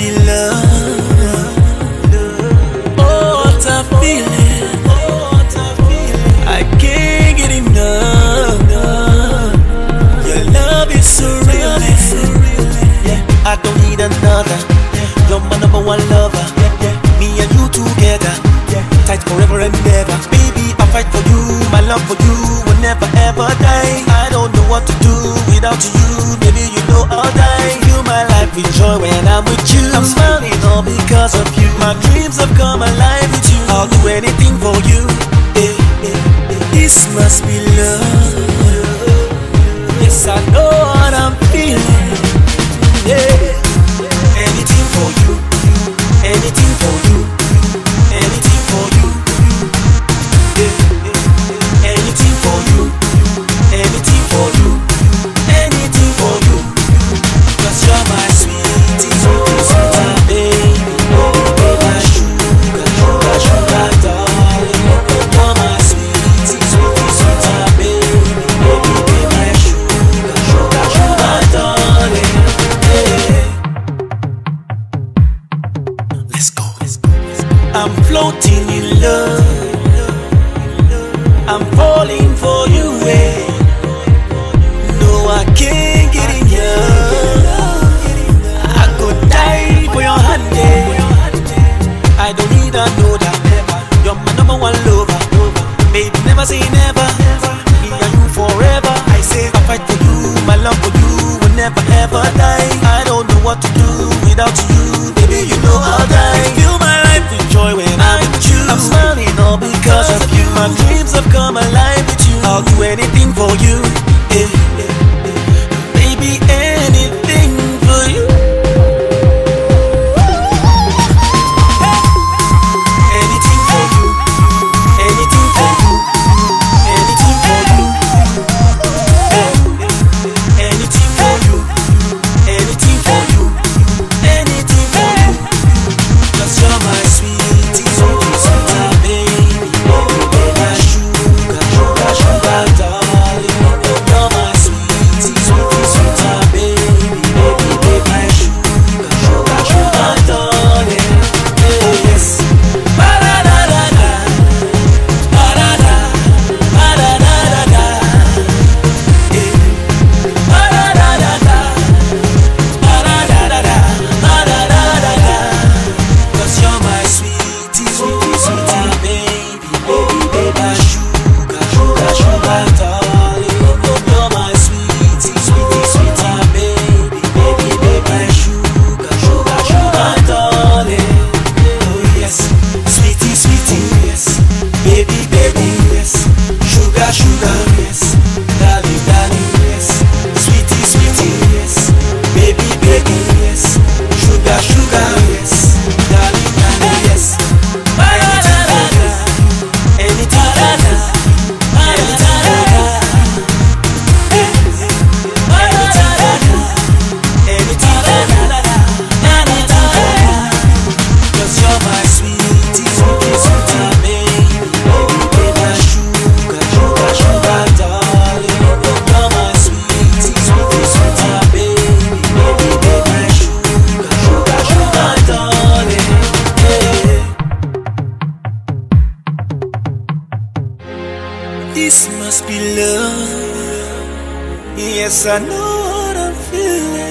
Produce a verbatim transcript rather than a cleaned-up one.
be love. Oh, what a feeling. I can't get enough. Your love is surreal. I don't need another. You're my number one lover. Me and you together, tight forever and ever. Baby, I fight for you. My love for you will never ever die. I don't know what to do without you. Baby, you know I'll die. Feel my life with joy when I'm with you. I'm smiling all because of you. My dreams have come alive with you. I'll do anything for you. Eh, eh, eh. This must be love. Yes, I know what I'm feeling. Yeah. Anything for you. Anything for you. Anything for you. Yeah. Anything for you. Anything for you. Anything for you. 'Cause you're my sweetie, sweetie, sweetie, baby. Baby, my sugar, sugar, sugar, darling. You're my sweetie, sweetie, sweetie, baby. Baby, baby, my sugar, sugar, sugar, darling. Yeah. Let's go. I'm floating in love. I'm falling for you, eh? No, I can't get enough. I could die for your hand, eh? I don't need another. You're my number one lover. Baby, never say never. Me and you forever. I say I fight for you. My love for you will never ever die. I don't know what to do without you. Baby, you know I'll die. Feel my life with joy when I'm with you. I'm smiling all because of you. My dreams have come alive with you. I'll do anything for you. Eh, eh, eh. Baby, anything for you. Anything for you. Anything for you. Anything for you. Eh, eh. Anything for you. Anything for you. Anything for you. 'Cause you're my sweetie, sweetie, sweetie, baby. Baby, my sugar, sugar, sugar, darling. You're my sweetie, sweetie, sweetie, baby. Baby, baby, my sugar, sugar, sugar, darling. Yes. Ba-da-da-da-da. Ba-da-da. Ba-da-da-da-da. Eh. Ba-da-da-da-da. Ba-da-da-da-da. Ba-da-da-da-da. 'Cause you're my sweetie, sweetie, sweetie, baby. Baby, baby, my sugar, sugar, sugar, darling. You're my sweetie, sweetie, sweetie, baby. Baby, baby, my sugar, sugar, sugar, darling. Oh yes, sweetie, sweetie, yes. Baby, baby, yes. Sugar, sugar, yes. Darling, darling, yes. Sweetie, sweetie, yes. Baby, baby, yes. Sugar, sugar, yes. Darling, darling, yes. Anything for you. Anything for you. Anything for you. Anything for you. Anything for you. Anything for you. 'Cause you're my sweetie, sweetie, sweetie, baby. Baby, baby, my sugar, sugar, sugar, darling. You're my sweetie, sweetie, sweetie, baby. Baby, baby, my sugar, sugar, sugar, darling. Yeah. This must be love. Yes, I know what I'm feeling.